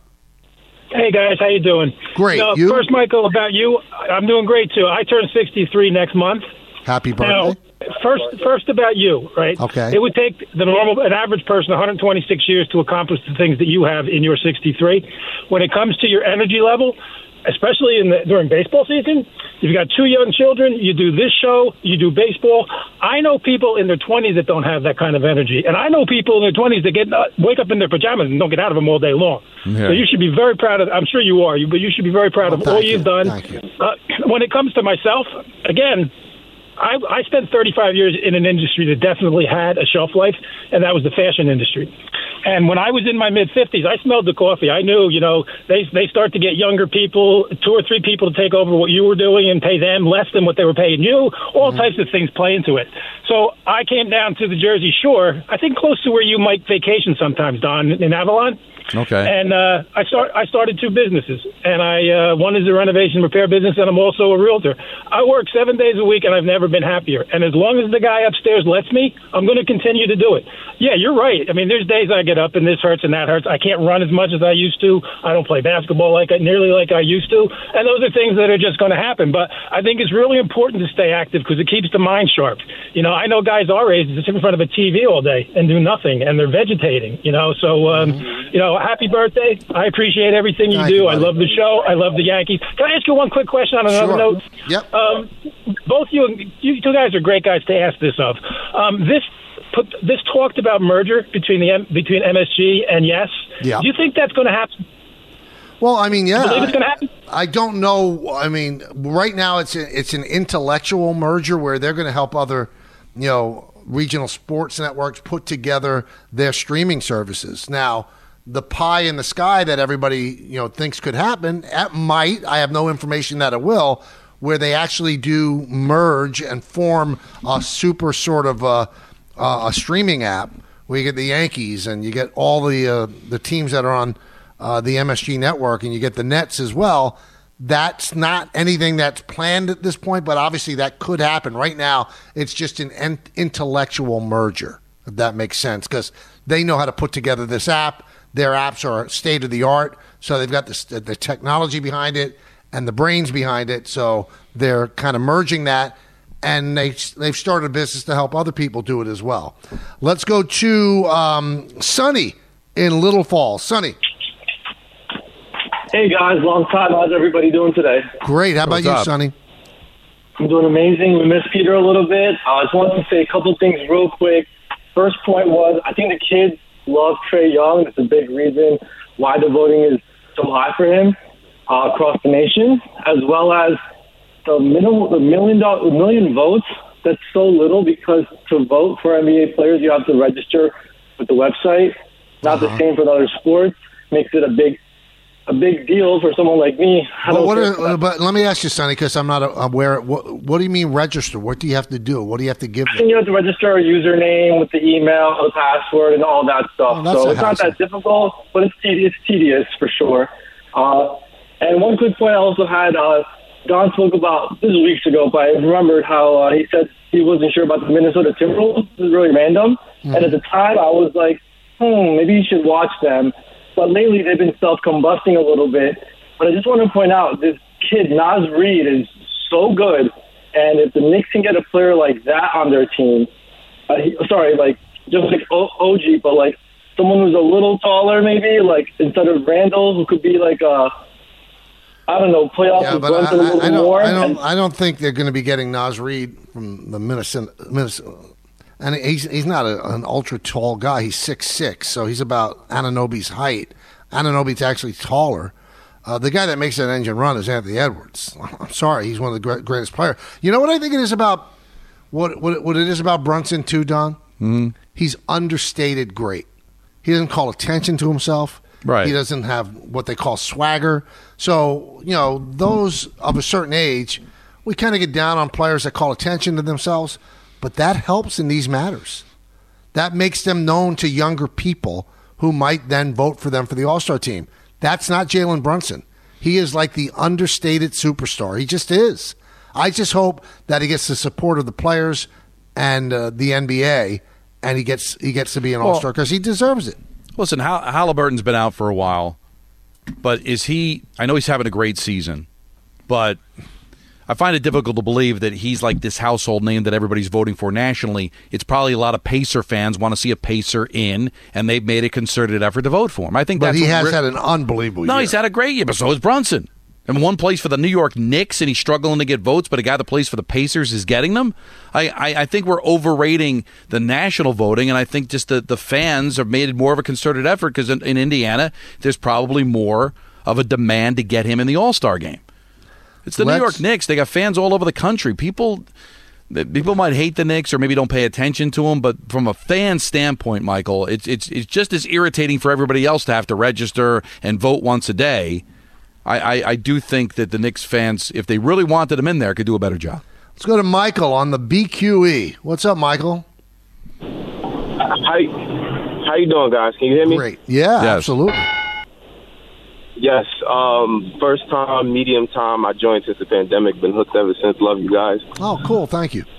Hey guys, how you doing? Great. No, you? First, Michael, about you, I'm doing great too. I turn sixty-three next month. Happy birthday. Now, first, first about you, right? Okay. It would take the normal, an average person, one hundred twenty-six years to accomplish the things that you have in your sixty-three. When it comes to your energy level, especially in the, during baseball season, you've got two young children, you do this show, you do baseball. I know people in their twenties that don't have that kind of energy. And I know people in their twenties that get uh, wake up in their pajamas and don't get out of them all day long. Yeah. So you should be very proud of, I'm sure you are, but you should be very proud well, of all you. you've done. Thank you. Uh, when it comes to myself, again, I, I spent thirty-five years in an industry that definitely had a shelf life, and that was the fashion industry. And when I was in my mid-fifties, I smelled the coffee. I knew, you know, they they start to get younger people, two or three people to take over what you were doing and pay them less than what they were paying you. All mm-hmm. types of things play into it. So I came down to the Jersey Shore, I think close to where you might vacation sometimes, Don, in Avalon. Okay. And uh, I start. I started two businesses, and I uh, one is a renovation repair business, and I'm also a realtor. I work seven days a week, and I've never been happier. And as long as the guy upstairs lets me, I'm going to continue to do it. Yeah, you're right. I mean, there's days I get up and this hurts and that hurts. I can't run as much as I used to. I don't play basketball like I, nearly like I used to, and those are things that are just going to happen. But I think it's really important to stay active because it keeps the mind sharp. You know, I know guys our age that sit in front of a T V all day and do nothing, and they're vegetating. You know, so um, mm-hmm. you know. Happy birthday. I appreciate everything you Thank do. you, I love the show. I love the Yankees. Can I ask you one quick question on another sure. note? Yep. Um, both you you two guys are great guys to ask this of. Um, this put this talked about merger between the between M S G and Yes. Yeah. Do you think that's going to happen? Well, I mean, yeah. Do you believe it's going to happen? I don't know. I mean, right now it's a, it's an intellectual merger where they're going to help other, you know, regional sports networks put together their streaming services. Now, the pie in the sky that everybody, you know, thinks could happen, it might, I have no information that it will, where they actually do merge and form a super sort of a, a streaming app where you get the Yankees and you get all the uh, the teams that are on uh, the M S G network and you get the Nets as well. That's not anything that's planned at this point, but obviously that could happen. Right now, it's just an en- intellectual merger, if that makes sense, because they know how to put together this app. Their apps are state of the art, so they've got the, the technology behind it and the brains behind it. So they're kind of merging that, and they they've started a business to help other people do it as well. Let's go to um, Sonny in Little Falls. Sonny. Hey guys, long time. How's everybody doing today? Great. How about What's you, up? Sonny? I'm doing amazing. We missed Peter a little bit. I just wanted to say a couple things real quick. First point was, I think the kids love Trae Young. That's a big reason why the voting is so high for him uh, across the nation, as well as the, middle, the million, dollar, million votes. That's so little because to vote for N B A players, you have to register with the website. Not uh-huh. the same for the other sports. Makes it a big a big deal for someone like me. But, what are, but let me ask you, Sonny, because I'm not aware. What, what do you mean register? What do you have to do? What do you have to give them? You have to register a username with the email, the password, and all that stuff. Oh, so it's not that difficult, but it's tedious, tedious for sure. Uh, and one quick point I also had, uh, Don spoke about, this was weeks ago, but I remembered how uh, he said he wasn't sure about the Minnesota Timberwolves. This is really random. Mm-hmm. And at the time, I was like, hmm, maybe you should watch them. But lately they've been self-combusting a little bit. But I just want to point out, this kid, Naz Reid, is so good. And if the Knicks can get a player like that on their team, uh, he, sorry, like just like o- O G, but like someone who's a little taller maybe, like instead of Randall, who could be like a, I don't know, play off Yeah, the but I, Brunson a little I, I don't, more. I don't, and, I don't think they're going to be getting Naz Reid from the Minnesota. Minnesota. And he's he's not a, an ultra tall guy. He's six six, so he's about Anunoby's height. Anunoby's actually taller. Uh, the guy that makes that engine run is Anthony Edwards. I'm sorry, he's one of the great, greatest players. You know what I think it is about what what what it is about Brunson too, Don? Mm-hmm. He's understated great. He doesn't call attention to himself. Right. He doesn't have what they call swagger. So, you know, those of a certain age, we kind of get down on players that call attention to themselves, but that helps in these matters. That makes them known to younger people who might then vote for them for the All-Star team. That's not Jalen Brunson. He is like the understated superstar. He just is. I just hope that he gets the support of the players and uh, the N B A, and he gets he gets to be an All-Star because he deserves it. Listen, Hall- Halliburton's been out for a while, but is he – I know he's having a great season, but – I find it difficult to believe that he's like this household name that everybody's voting for nationally. It's probably a lot of Pacer fans want to see a Pacer in, and they've made a concerted effort to vote for him. I think but that's he has re- had an unbelievable no, year. he's had a great year, but so has Brunson. And one plays for the New York Knicks, and he's struggling to get votes, but a guy that plays for the Pacers is getting them. I, I, I think we're overrating the national voting, and I think just the, the fans have made more of a concerted effort because in, in Indiana, there's probably more of a demand to get him in the All-Star game. It's the Let's, New York Knicks. They got fans all over the country. People people might hate the Knicks or maybe don't pay attention to them, but from a fan standpoint, Michael, it's it's it's just as irritating for everybody else to have to register and vote once a day. I, I, I do think that the Knicks fans, if they really wanted them in there, could do a better job. Let's go to Michael on the B Q E. What's up, Michael? Hi, how you doing, guys? Can you hear me? Great. Yeah, yes. Absolutely. Yes. Um, first time, medium time. I joined since the pandemic. Been hooked ever since. Love you guys. Oh, cool. Thank you.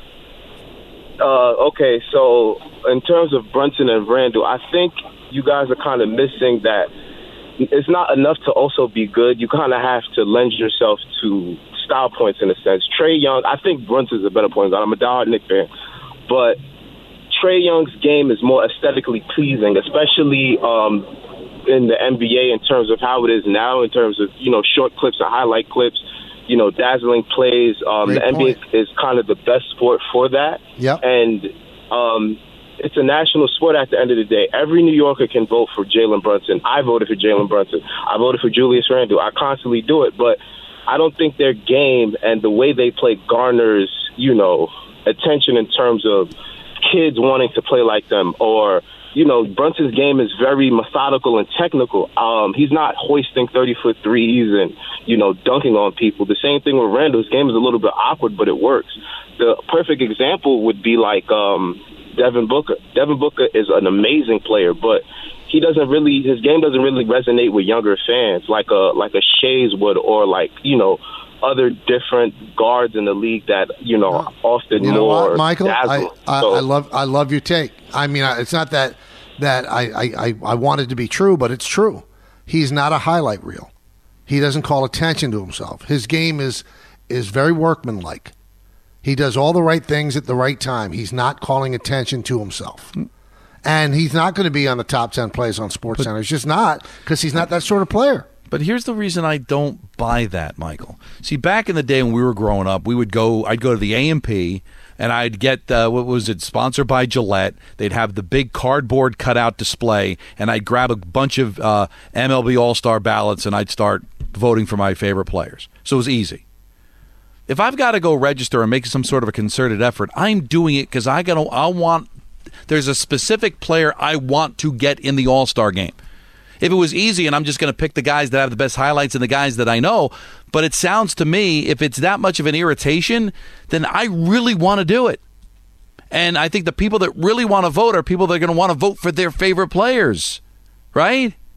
Uh, okay, so in terms of Brunson and Randall, I think you guys are kind of missing that it's not enough to also be good. You kind of have to lend yourself to style points in a sense. Trae Young, I think Brunson's a better point guard. I'm a diehard Knicks fan. But Trae Young's game is more aesthetically pleasing, especially um, in the N B A in terms of how it is now, in terms of, you know, short clips and highlight clips, you know, dazzling plays. Um, the N B A is kind of the best sport for that. Yep. And um, it's a national sport at the end of the day. Every New Yorker can vote for Jalen Brunson. I voted for Jalen Brunson. I voted for Julius Randle. I constantly do it, but I don't think their game and the way they play garners, you know, attention in terms of kids wanting to play like them, or, you know, Brunson's game is very methodical and technical. Um, he's not hoisting thirty-foot threes and, you know, dunking on people. The same thing with Randle. His game is a little bit awkward, but it works. The perfect example would be like um, Devin Booker. Devin Booker is an amazing player, but he doesn't really, his game doesn't really resonate with younger fans like a like a Shays would, or like, you know, other different guards in the league that, you know, often You know more what, Michael? I, dazzle. I, So- I love I love your take. I mean, I- it's not that that I, I, I, I want it to be true, but it's true. He's not a highlight reel. He doesn't call attention to himself. His game is is very workmanlike. He does all the right things at the right time. He's not calling attention to himself. And he's not going to be on the top ten plays on SportsCenter. He's just not, because he's not that sort of player. But here's the reason I don't buy that, Michael. See, back in the day when we were growing up, we would go. I'd go to the A M P, and I'd get uh, what was it? Sponsored by Gillette. They'd have the big cardboard cutout display, and I'd grab a bunch of uh, M L B All-Star ballots, and I'd start voting for my favorite players. So it was easy. If I've got to go register and make some sort of a concerted effort, I'm doing it because I got. I want. There's a specific player I want to get in the All-Star game. If it was easy and I'm just going to pick the guys that have the best highlights and the guys that I know, but it sounds to me, if it's that much of an irritation, then I really want to do it. And I think the people that really want to vote are people that are going to want to vote for their favorite players, right?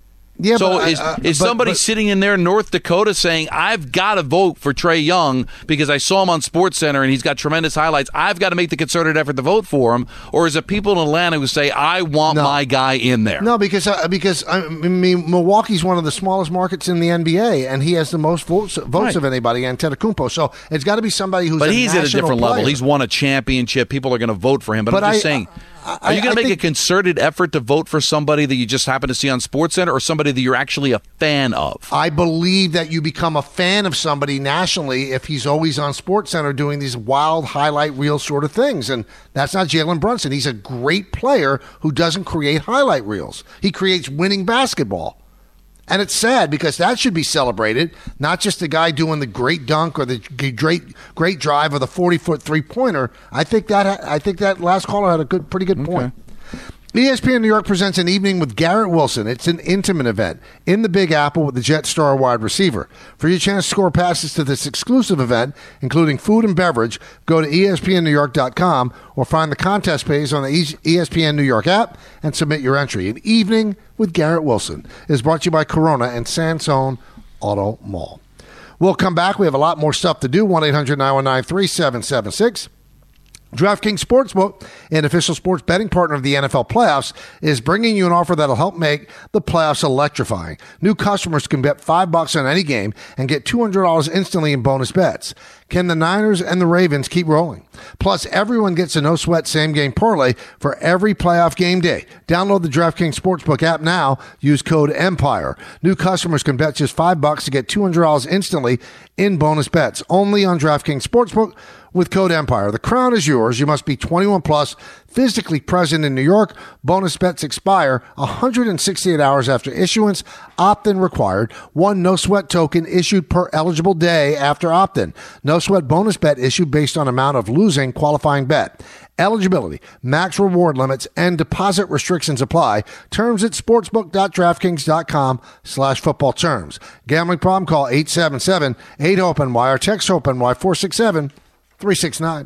Yeah, so but, is, uh, is but, somebody but, sitting in there in North Dakota saying, I've got to vote for Trae Young because I saw him on SportsCenter and he's got tremendous highlights. I've got to make the concerted effort to vote for him. Or is it people in Atlanta who say, I want no. my guy in there? No, because uh, because I mean, Milwaukee's one of the smallest markets in the N B A, and he has the most votes, votes right. of anybody, Antetokounmpo. So it's got to be somebody who's But a he's at a different player. level. He's won a championship. People are going to vote for him. But, but I'm just I, saying, I, are you going to make think, a concerted effort to vote for somebody that you just happen to see on SportsCenter or somebody that you're actually a fan of? I believe that you become a fan of somebody nationally if he's always on SportsCenter doing these wild highlight reel sort of things. And that's not Jalen Brunson. He's a great player who doesn't create highlight reels. He creates winning basketball. And it's sad because that should be celebrated, not just the guy doing the great dunk or the great great drive or the forty-foot three-pointer. I think that I think that last caller had a good, pretty good point. Okay. E S P N New York presents an evening with Garrett Wilson. It's an intimate event in the Big Apple with the Jet star wide receiver. For your chance to score passes to this exclusive event, including food and beverage, go to E S P N New York dot com or find the contest page on the E S P N New York app and submit your entry. An evening with Garrett Wilson is brought to you by Corona and Sansone Auto Mall. We'll come back. We have a lot more stuff to do. one eight hundred nine one nine three seven seven six. DraftKings Sportsbook, an official sports betting partner of the N F L playoffs, is bringing you an offer that'll help make the playoffs electrifying. New customers can bet five bucks on any game and get two hundred dollars instantly in bonus bets. Can the Niners and the Ravens keep rolling? Plus, everyone gets a no-sweat same-game parlay for every playoff game day. Download the DraftKings Sportsbook app now. Use code EMPIRE. New customers can bet just five bucks to get two hundred dollars instantly in bonus bets. Only on DraftKings Sportsbook with code EMPIRE. The crown is yours. You must be twenty-one plus, physically present in New York. Bonus bets expire one hundred sixty-eight hours after issuance. Opt-in required. One no-sweat token issued per eligible day after opt-in. No-sweat bonus bet issued based on amount of losing qualifying bet. Eligibility, max reward limits, and deposit restrictions apply. Terms at sportsbook.draftkings.com slash football terms. Gambling problem? Call eight seven seven, eight, open Y or text OPENY four six seven, three six nine.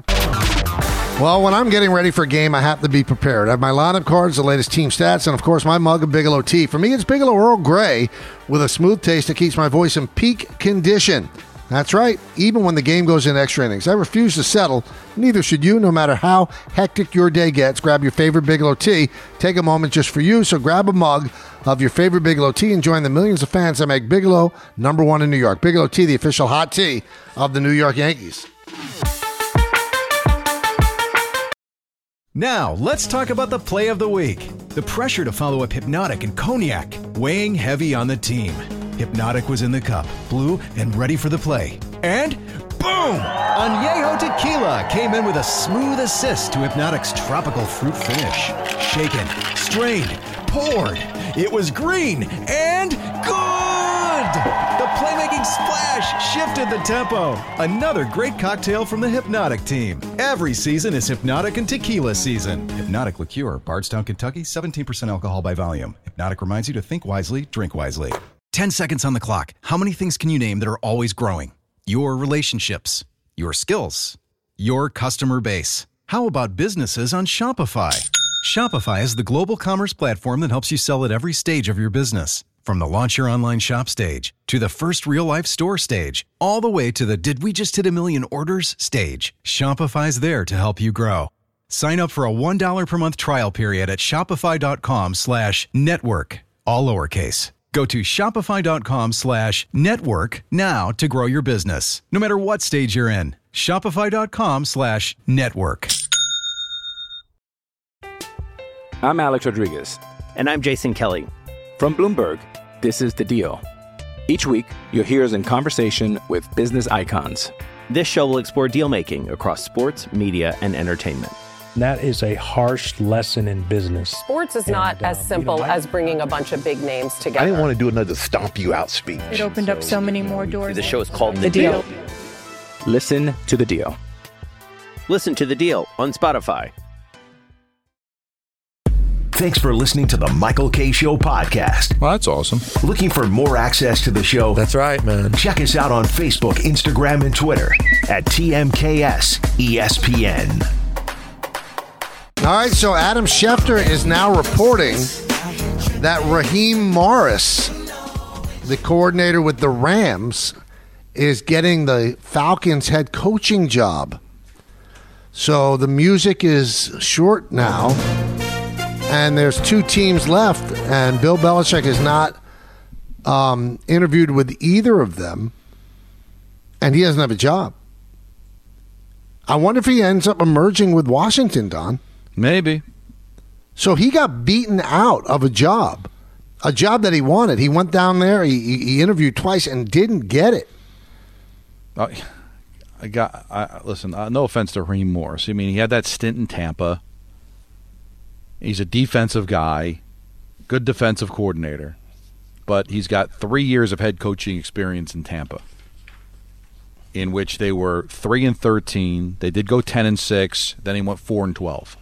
Well, when I'm getting ready for a game, I have to be prepared. I have my lineup cards, the latest team stats, and, of course, my mug of Bigelow tea. For me, it's Bigelow Earl Grey with a smooth taste that keeps my voice in peak condition. That's right, even when the game goes in extra innings. I refuse to settle. Neither should you, no matter how hectic your day gets. Grab your favorite Bigelow tea. Take a moment just for you, so grab a mug of your favorite Bigelow tea and join the millions of fans that make Bigelow number one in New York. Bigelow tea, the official hot tea of the New York Yankees. Now, let's talk about the play of the week. The pressure to follow up Hypnotic and Cognac, weighing heavy on the team. Hypnotic was in the cup, blue, and ready for the play. And boom! Añejo Tequila came in with a smooth assist to Hypnotic's tropical fruit finish. Shaken, strained, poured. It was green and good! The playmaking splash shifted the tempo. Another great cocktail from the Hypnotic team. Every season is Hypnotic and Tequila season. Hypnotic Liqueur, Bardstown, Kentucky, seventeen percent alcohol by volume. Hypnotic reminds you to think wisely, drink wisely. ten seconds on the clock. How many things can you name that are always growing? Your relationships, your skills, your customer base. How about businesses on Shopify? Shopify is the global commerce platform that helps you sell at every stage of your business. From the launch your online shop stage, to the first real-life store stage, all the way to the did we just hit a million orders stage, Shopify's there to help you grow. Sign up for a one dollar per month trial period at shopify.com slash network, all lowercase. Go to shopify.com slash network now to grow your business, no matter what stage you're in. Shopify.com slash network. I'm Alex Rodriguez. And I'm Jason Kelly. From Bloomberg, this is The Deal. Each week, you'll hear us in conversation with business icons. This show will explore deal-making across sports, media, and entertainment. That is a harsh lesson in business. Sports is not and, as uh, simple you know, I, as bringing a bunch of big names together. I didn't want to do another stomp you out speech. It opened up so many more doors. The show is called The, the deal. deal. Listen to The Deal. Listen to The Deal on Spotify. Thanks for listening to the Michael Kay Show podcast. Well, that's awesome. Looking for more access to the show? That's right, man. Check us out on Facebook, Instagram, and Twitter at T M K S E S P N. All right, so Adam Schefter is now reporting that Raheem Morris the coordinator with the Rams, is getting the Falcons head coaching job. So the music is short now, and there's two teams left, and Bill Belichick is not um, interviewed with either of them, and he doesn't have a job. I wonder if he ends up emerging with Washington, Don. Maybe. So he got beaten out of a job, a job that he wanted. He went down there, he, he interviewed twice, and didn't get it. Uh, I got. I, listen, uh, no offense to Raheem Morris. I mean, he had that stint in Tampa. He's a defensive guy, good defensive coordinator, but he's got three years of head coaching experience in Tampa, in which they were three and thirteen. They did go ten and six. Then he went four and twelve.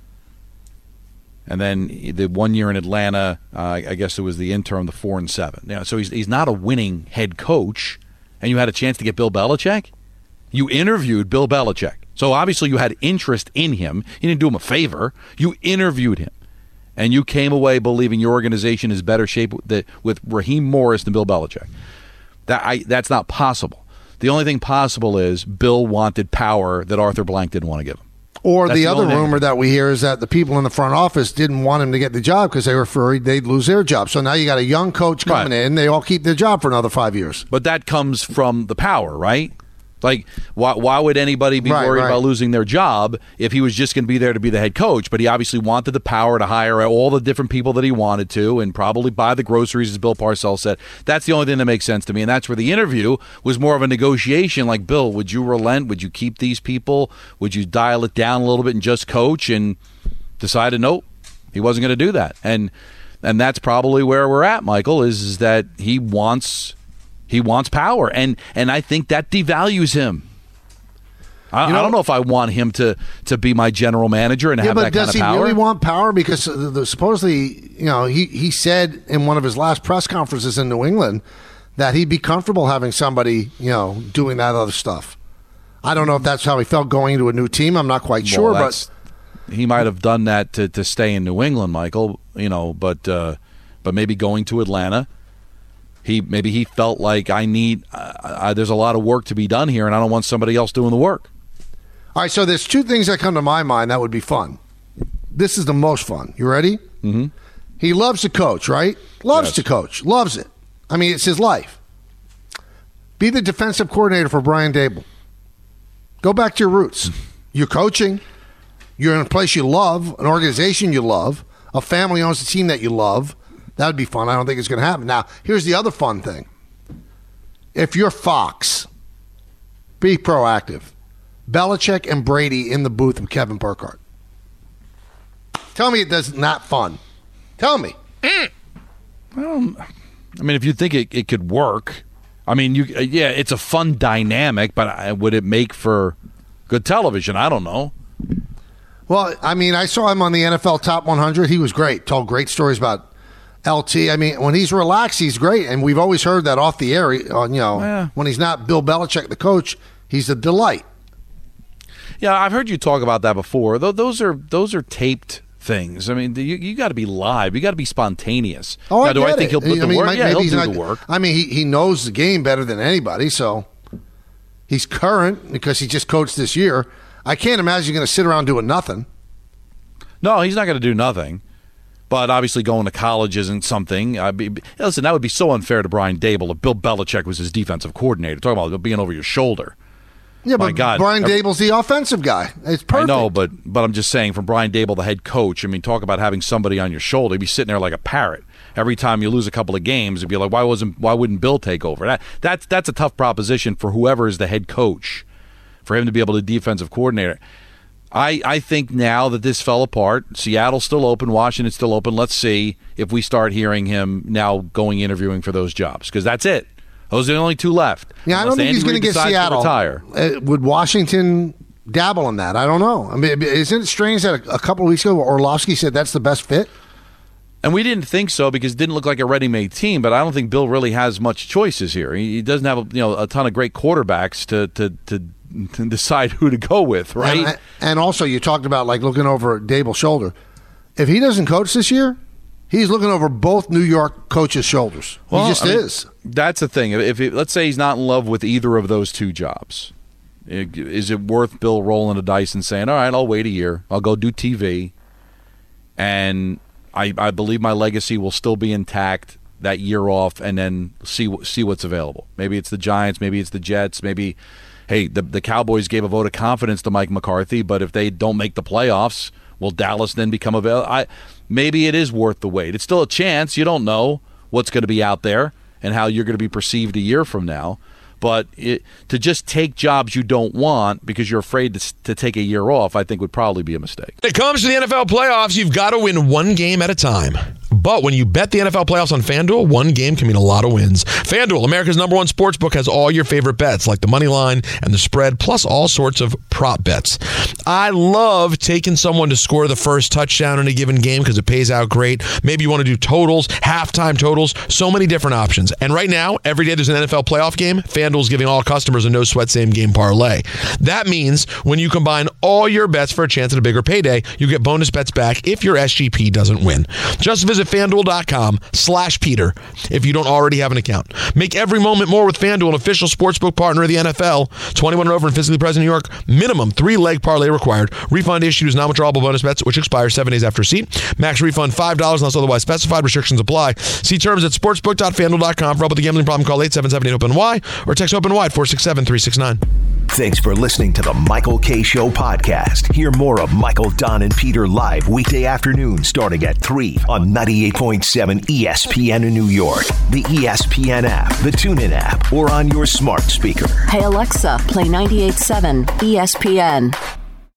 And then the one year in Atlanta, uh, I guess it was the interim, the four and seven. You know, so he's he's not a winning head coach. And you had a chance to get Bill Belichick. You interviewed Bill Belichick. So obviously you had interest in him. You didn't do him a favor. You interviewed him. And you came away believing your organization is better shape with, with Raheem Morris than Bill Belichick. That I, that's not possible. The only thing possible is Bill wanted power that Arthur Blank didn't want to give him. Or That's the, the other only rumor thing. that we hear is that the people in the front office didn't want him to get the job because they were afraid they'd lose their job. So now you got a young coach coming Right. in. They all keep their job for another five years. But that comes from the power, right? Like, why, why would anybody be Right, worried right. about losing their job if he was just going to be there to be the head coach? But he obviously wanted the power to hire all the different people that he wanted to and probably buy the groceries, as Bill Parcells said. That's the only thing that makes sense to me. And that's where the interview was more of a negotiation. Like, Bill, would you relent? Would you keep these people? Would you dial it down a little bit and just coach? And decided, nope, he wasn't going to do that. And and that's probably where we're at, Michael, is, is that he wants... He wants power, and and I think that devalues him. I, You know- I don't know if I want him to, to be my general manager and Yeah, have but that does kind of he power. really want power? Because the, the, supposedly, you know, he, he said in one of his last press conferences in New England that he'd be comfortable having somebody, you know, doing that other stuff. I don't know if that's how he felt going into a new team. I'm not quite Well, sure, but that's- he might have done that to, to stay in New England, Michael. You know, but uh, but maybe going to Atlanta. He maybe he felt like I need. Uh, I, there's a lot of work to be done here, and I don't want somebody else doing the work. all right. So there's two things that come to my mind that would be fun. This is the most fun. You ready? Mm-hmm. He loves to coach, right? Loves Yes. to coach. Loves it. I mean, it's his life. Be the defensive coordinator for Brian Dable. Go back to your roots. You're coaching. You're in a place you love, an organization you love, a family owns a team that you love. That would be fun. I don't think it's going to happen. Now, here's the other fun thing. If you're Fox, be proactive. Belichick and Brady in the booth with Kevin Burkhardt. Tell me it does not fun. Tell me. Well, I mean, if you think it, it could work, I mean, you uh, yeah, it's a fun dynamic, but I, would it make for good television? I don't know. Well, I mean, I saw him on the N F L Top one hundred. He was great. Told great stories about L T. I mean, when he's relaxed, he's great. And we've always heard that off the air. Uh, you know, Yeah. when he's not Bill Belichick, the coach, he's a delight. Yeah, I've heard you talk about that before. Tho- Those are those are taped things. I mean, you, you got to be live. You got to be spontaneous. Oh, now, I do get I think it. he'll put I the mean, work? might- Yeah, maybe he'll he's do not- the work. I mean, he, he knows the game better than anybody, so he's current because he just coached this year. I can't imagine you're going to sit around doing nothing. No, he's not going to do nothing. But obviously, going to college isn't something. I'd be, listen, that would be so unfair to Brian Dable if Bill Belichick was his defensive coordinator. Talking about being over your shoulder. Yeah, My but God. Brian Every- Dable's the offensive guy. It's I perfect. know, but but I'm just saying, from Brian Dable, the head coach. I mean, talk about having somebody on your shoulder. You'd be sitting there like a parrot. Every time you lose a couple of games, it'd be like, why wasn't why wouldn't Bill take over? That that's that's a tough proposition for whoever is the head coach, for him to be able to defensive coordinator. I, I think now that this fell apart, Seattle's still open, Washington's still open. Let's see if we start hearing him now going interviewing for those jobs, because that's it. Those are the only two left. Yeah, I don't Unless think Andy he's going to Reid get decides to Seattle. retire. Uh, would Washington dabble in that? I don't know. I mean, isn't it strange that a, a couple of weeks ago Orlovsky said that's the best fit? And we didn't think so because it didn't look like a ready-made team. But I don't think Bill really has much choices here. He, he doesn't have a, you know a ton of great quarterbacks to to to, to decide who to go with, right? And, and also, you talked about like looking over Dable's shoulder. If he doesn't coach this year, He's looking over both New York coaches' shoulders. Well, he just I mean, is. That's the thing. If it, let's say he's not in love with either of those two jobs, is it worth Bill rolling the dice and saying, all right, I'll wait a year. I'll go do T V, and I, I believe my legacy will still be intact that year off, and then see see what's available. Maybe it's the Giants. Maybe it's the Jets. Maybe, hey, the, the Cowboys gave a vote of confidence to Mike McCarthy, but if they don't make the playoffs, will Dallas then become available? I, maybe it is worth the wait. It's still a chance. You don't know what's going to be out there and how you're going to be perceived a year from now. But it, to just take jobs you don't want because you're afraid to, to take a year off, I think would probably be a mistake. When it comes to the N F L playoffs, you've got to win one game at a time. But when you bet the N F L playoffs on FanDuel, one game can mean a lot of wins. FanDuel, America's number one sports book, has all your favorite bets, like the money line and the spread, plus all sorts of prop bets. I love taking someone to score the first touchdown in a given game because it pays out great. Maybe you want to do totals, halftime totals, so many different options. And right now, every day there's an N F L playoff game, FanDuel's giving all customers a no-sweat same-game parlay. That means when you combine all your bets for a chance at a bigger payday, you get bonus bets back if your S G P doesn't win. Just visit FanDuel.com slash Peter if you don't already have an account. Make every moment more with FanDuel, an official sportsbook partner of the N F L. twenty-one and over and physically present in New York. Minimum three-leg parlay required. Refund issued as non-withdrawable bonus bets, which expire seven days after receipt. Max refund five dollars unless otherwise specified. Restrictions apply. See terms at sportsbook dot fanduel dot com. For help with the gambling problem, call eight seven seven eight open Y or text OPEN-Y at four six seven three six nine. Thanks for listening to the Michael Kay Show podcast. Hear more of Michael, Don, and Peter live weekday afternoons starting at three on ninety-eight point seven E S P N in New York, the E S P N app, the TuneIn app, or on your smart speaker. Hey Alexa, play ninety-eight point seven E S P N.